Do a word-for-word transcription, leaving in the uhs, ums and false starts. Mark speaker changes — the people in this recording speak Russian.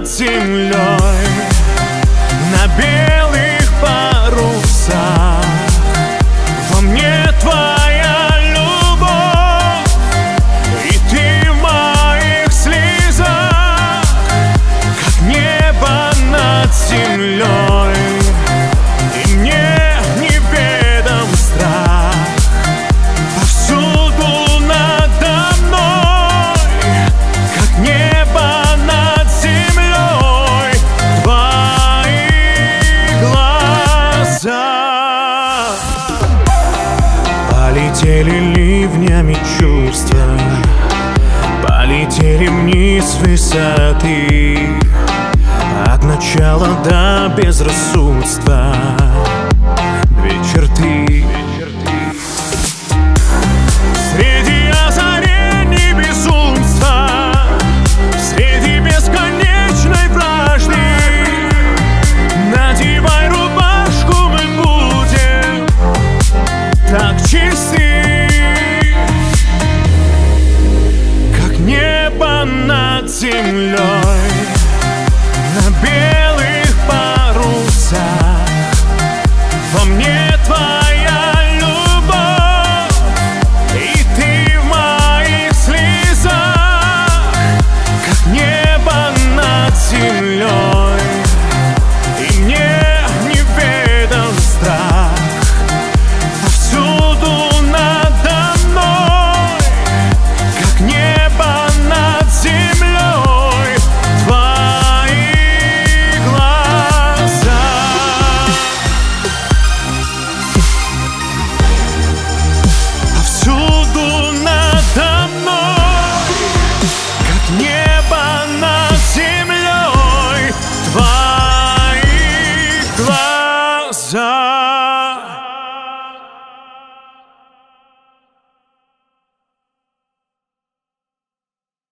Speaker 1: землей на белых парусах. Во мне твоя любовь, и ты в моих слезах, как небо над землей. И мне неведом страх повсюду надо мной, как небо над землей. Твои глаза полетели ливнями чувства, полетели вниз с высоты, от начала до безрассудства. Две черты